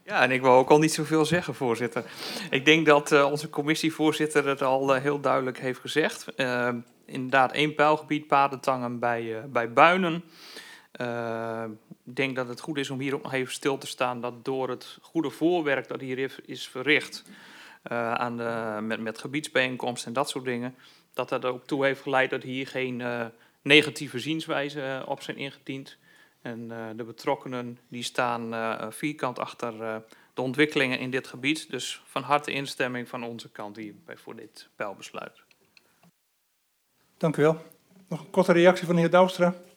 Ja, en ik wil ook al niet zoveel zeggen, voorzitter. Ik denk dat onze commissievoorzitter het al heel duidelijk heeft gezegd. Inderdaad, 1 pijlgebied, Padentangen bij Buinen. Ik denk dat het goed is om hier ook nog even stil te staan dat door het goede voorwerk dat hier is verricht met gebiedsbijeenkomsten en dat soort dingen, dat dat ook toe heeft geleid dat hier geen negatieve zienswijzen op zijn ingediend. En de betrokkenen die staan vierkant achter de ontwikkelingen in dit gebied. Dus van harte instemming van onze kant hierbij voor dit pijlbesluit. Dank u wel. Nog een korte reactie van de heer Douwstra.